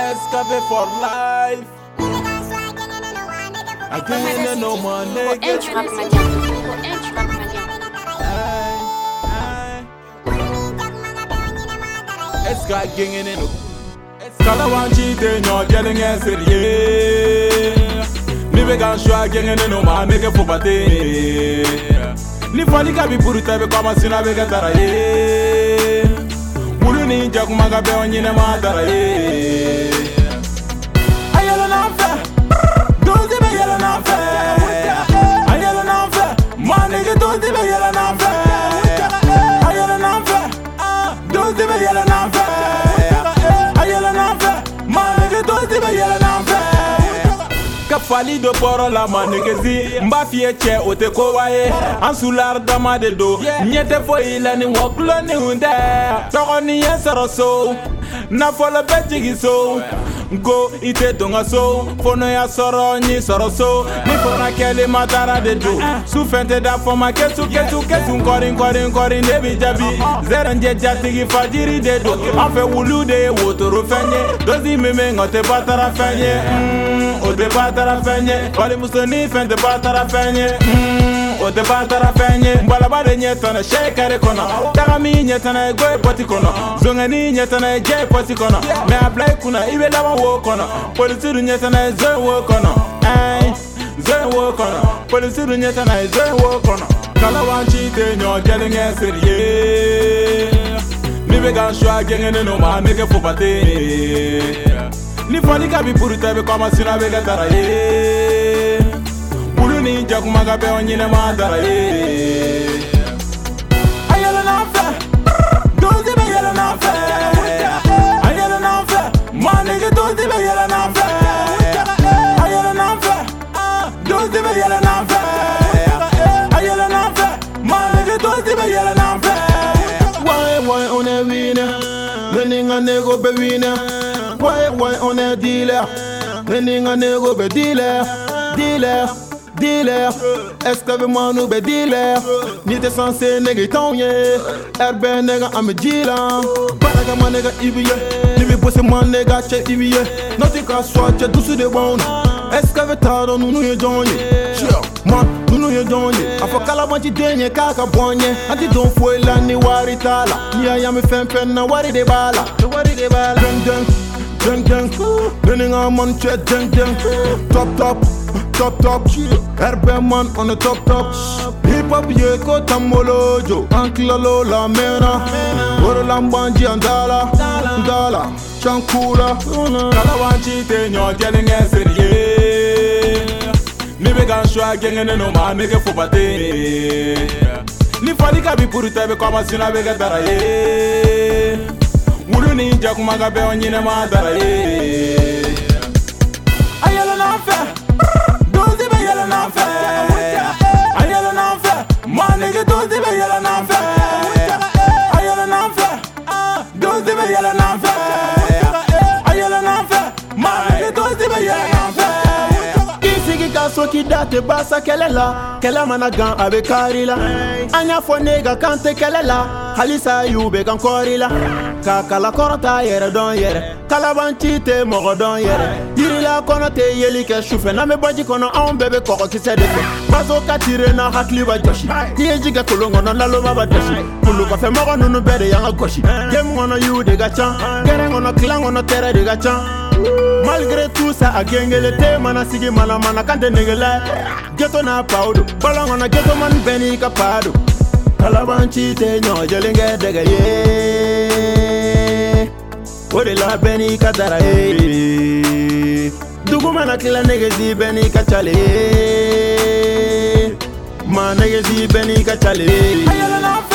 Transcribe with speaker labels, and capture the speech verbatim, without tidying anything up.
Speaker 1: Escape for life. I can't no more niggas. Escape gingen in it. Kalawanchi de no getting answered, yeah. Me can show gingen in no man, make a fobate. Ni fali ka bi puru tabe kama sina be gatara ye. Mulu ni jaku maga be onyine ma dara ye. Ayala na fe. Dozi be yala na fe. Ayala na fe. Manige dozi be yala na fe. Ayala na fe. Dozi be yala na fe. Ayala na fe. Manige dozi be yala na fe. Kafali do poro la manegezi mba fie che ote ko waye ansular dama de do nyete fo ila ni woklo ni hunde to ni yesaro so na folo betigi so go ite donga so fono ya soro ni soro so ni fona kele matara de do su fente da foma kesu kesu kesu korin korin korin de bi jabi zero nje jatigi fajiri de do afe wulu de wotoro fenye dozi meme ngote batara fenye mm, o de batara fenye wale musoni fente batara fenye mm, o de batara fenye mbala bade nyetana shekare kono tagami nyetana goy poti kono zongani nyetana je poti kono me ablay kuna ibe lama wo kono polisiru nyetana zo wo kono ay zo wo kono polisiru nyetana zo wo kono kalawanchi de nyo jeli ngeseriye ni be gan shwa gengene no ma nege fobate ni fali ka bi puru tabe kama sina be gatara ye mulu ni jaku maga be onyine ma dara ye ayala na fe dozi be yala na fe ayala na fe manege dozi be yala na fe ayala na fe dozi be yala na fe ayala na fe manege dozi be yala na fe why why on a winner winning a nego be winner. Why, why on a dealer? Winning a nego be dealer, dealer, dealer. Escave manu be dealer. Nite sanse nega itonye. Erbe nega ame jila. Banaga manega ibiye. Nibi bose man nega che ibiye. Nothing can swatch do su de bone. Escave taro nunu ye jonye. Sure, man, nunu ye jonye. Afa kalabanchi denye kaka bonye. Anti don't foil ni wari tala. Ni ayami fempen na wari de bala. Wari de bala. Dun dun. Jeng jeng, running on man chat jeng jeng, top top, top top, Herbe man on the top top. Hip hop ye ko tamolojo, Uncle Lola mena, Oro lambanji andala, andala, chankula. Kalawanchi te nyo jeli ngeseriye, ni be gan shwa gengene no ma nege fobate. Ni fali ka bi puru tabe kama sina be gatara ye. Mulu ni jaku maga be onyine ma dara ye ayala na fe dozi be yala na fe ayala na fe manege dozi be yala na fe ayala na fe dozi be yala na fe ayala na fe manege dozi be yala na fe kisigi kasoki date basa kelela kela managan abe karila anya fonega kante kelela halisa yube kan korila Kala korota yere don yere Kalabanchi te mogo don yere Yirila kono te yeli ke shufe Na me baji kono aon bebe koko kise defe Bazo katire na hakli wa joshi Niye jiga kulungo na laloma ba deshi Kulu kofe mogo nunu bede yanga goshi Game ngono yu de gachan Gere ngono kila ngono tere de gachan Malgré tout ça a gengele te mana sigi mana mana kante negele Geto na paudu Balongo na geto man beni ka padu Kalabanchi te nyo jelenge dega ye Ode la beni kadara e Dugu mana kila negezi beni kachale Ma negezi beni kachale Ayala na